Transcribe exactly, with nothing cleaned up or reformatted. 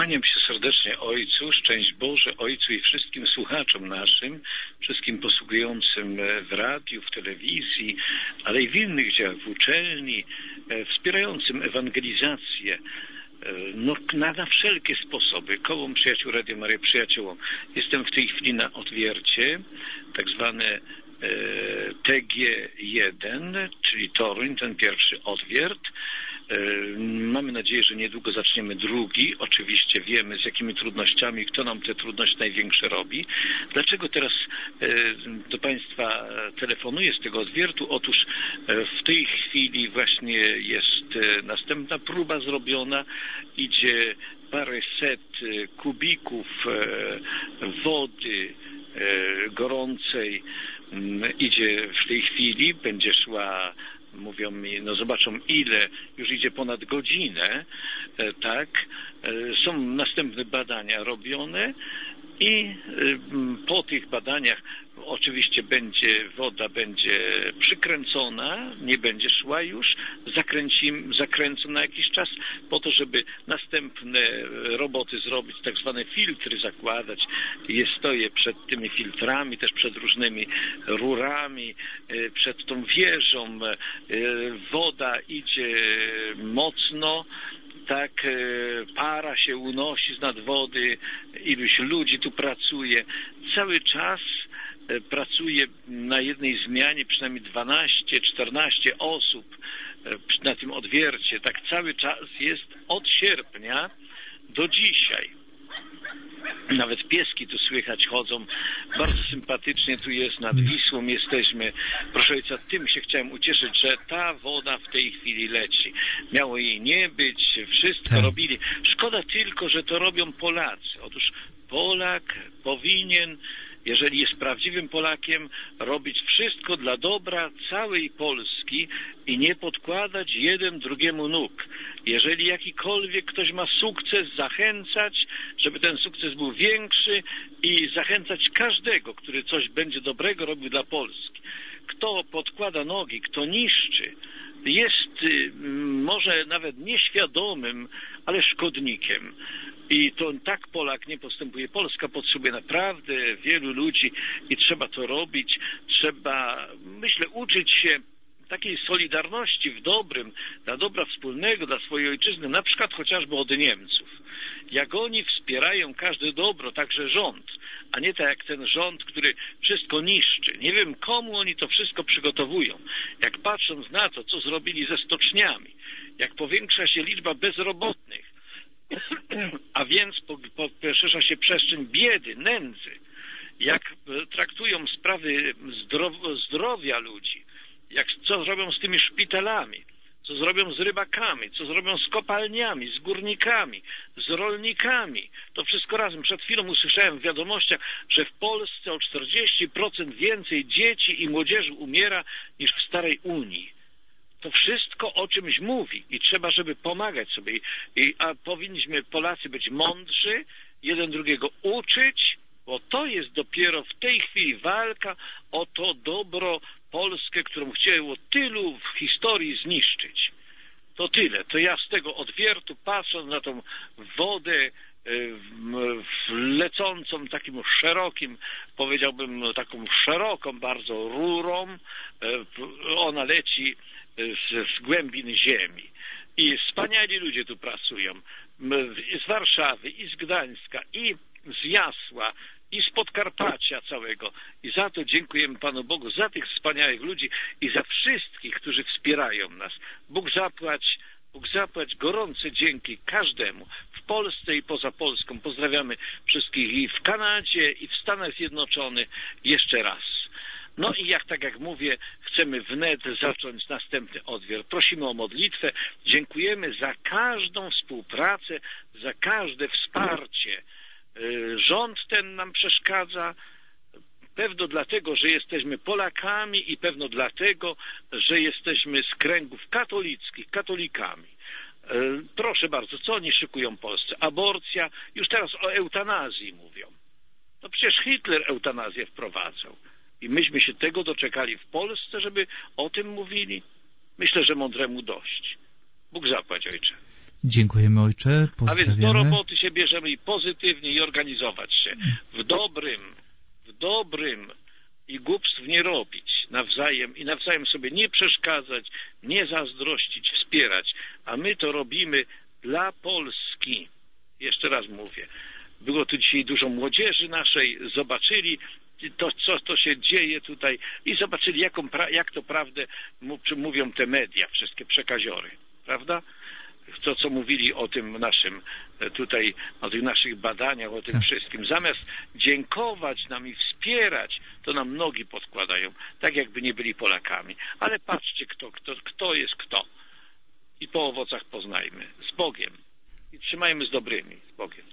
Kłaniam się serdecznie Ojcu, szczęść Boże Ojcu i wszystkim słuchaczom naszym, wszystkim posługującym w radiu, w telewizji, ale i w innych działach, w uczelni, wspierającym ewangelizację. No, na, na wszelkie sposoby. Kołom Przyjaciół Radio Maryja Przyjaciołom. Jestem w tej chwili na odwiercie, tak zwane T G jeden, czyli Toruń, ten pierwszy odwiert. Mamy nadzieję, że niedługo zaczniemy drugi. Oczywiście wiemy, z jakimi trudnościami, kto nam te trudności największe robi. Dlaczego teraz do Państwa telefonuję z tego odwiertu? Otóż w tej chwili właśnie jest następna próba zrobiona. Idzie paręset kubików wody gorącej. Idzie w tej chwili, będzie szła, mówią mi, no zobaczą ile, już idzie ponad godzinę, tak, są następne badania robione i po tych badaniach oczywiście będzie, woda będzie przykręcona, nie będzie szła już, zakręcimy, zakręcą na jakiś czas po to, żeby następne roboty zrobić, tak zwane filtry zakładać. Je stoję przed tymi filtrami, też przed różnymi rurami, przed tą wieżą. Woda idzie mocno, tak, para się unosi z nad wody, iluś ludzi tu pracuje. Cały czas pracuje na jednej zmianie przynajmniej dwanaście czternaście osób na tym odwiercie. Tak cały czas jest od sierpnia do dzisiaj. Nawet pieski tu słychać chodzą. Bardzo sympatycznie tu jest, nad Wisłą jesteśmy. Proszę Ojca, tym się chciałem ucieszyć, że ta woda w tej chwili leci. Miało jej nie być, wszystko tak robili. Szkoda tylko, że to robią Polacy. Otóż Polak powinien, jeżeli jest prawdziwym Polakiem, robić wszystko dla dobra całej Polski i nie podkładać jeden drugiemu nóg. Jeżeli jakikolwiek ktoś ma sukces, zachęcać, żeby ten sukces był większy i zachęcać każdego, który coś będzie dobrego robił dla Polski. Kto podkłada nogi, kto niszczy, jest może nawet nieświadomym, ale szkodnikiem. I to tak Polak nie postępuje. Polska potrzebuje naprawdę wielu ludzi i trzeba to robić. Trzeba, myślę, uczyć się takiej solidarności w dobrym, dla dobra wspólnego, dla swojej ojczyzny, na przykład chociażby od Niemców. Jak oni wspierają każde dobro, także rząd, a nie tak jak ten rząd, który wszystko niszczy. Nie wiem, komu oni to wszystko przygotowują. Jak patrząc na to, co zrobili ze stoczniami, jak powiększa się liczba bezrobotnych, a więc poszerza się przestrzeń biedy, nędzy, jak traktują sprawy zdrowia ludzi, jak, co zrobią z tymi szpitalami, co zrobią z rybakami, co zrobią z kopalniami, z górnikami, z rolnikami. To wszystko razem. Przed chwilą usłyszałem w wiadomościach, że w Polsce o czterdzieści procent więcej dzieci i młodzieży umiera niż w starej Unii. To wszystko o czymś mówi i trzeba, żeby pomagać sobie. I, a powinniśmy Polacy być mądrzy, jeden drugiego uczyć, bo to jest dopiero w tej chwili walka o to dobro Polskę, którą chciało tylu w historii zniszczyć. To tyle. To ja z tego odwiertu, patrząc na tą wodę lecącą takim szerokim, powiedziałbym taką szeroką bardzo rurą, ona leci z, z głębin ziemi. I wspaniali ludzie tu pracują. Z Warszawy, i z Gdańska, i z Jasła, i z Podkarpacia całego. I za to dziękujemy Panu Bogu, za tych wspaniałych ludzi i za wszystkich, którzy wspierają nas. Bóg zapłać, Bóg zapłać gorące dzięki każdemu w Polsce i poza Polską. Pozdrawiamy wszystkich i w Kanadzie, i w Stanach Zjednoczonych. Jeszcze raz. No i jak tak jak mówię, chcemy wnet zacząć następny odwiert. Prosimy o modlitwę. Dziękujemy za każdą współpracę, za każde wsparcie. Rząd ten nam przeszkadza, pewno dlatego, że jesteśmy Polakami i pewno dlatego, że jesteśmy z kręgów katolickich, katolikami. Proszę bardzo, co oni szykują Polsce? Aborcja, już teraz o eutanazji mówią. No przecież Hitler eutanazję wprowadzał. I myśmy się tego doczekali w Polsce, żeby o tym mówili. Myślę, że mądremu dość. Bóg zapłać, Ojcze. Dziękujemy, ojcze. Pozdrawiamy. A więc do roboty się bierzemy i pozytywnie i organizować się. W dobrym, w dobrym i głupstw nie robić nawzajem i nawzajem sobie nie przeszkadzać, nie zazdrościć, wspierać. A my to robimy dla Polski. Jeszcze raz mówię. Było tu dzisiaj dużo młodzieży naszej, zobaczyli to, co to się dzieje tutaj i zobaczyli, jaką, jak to prawdę mówią te media, wszystkie przekaziory, prawda? To, co mówili o tym naszym tutaj, o tych naszych badaniach, o tym tak. wszystkim. Zamiast dziękować nam i wspierać, to nam nogi podkładają, tak jakby nie byli Polakami. Ale patrzcie, kto, kto, kto jest kto. I po owocach poznajmy. Z Bogiem. I trzymajmy z dobrymi. Z Bogiem.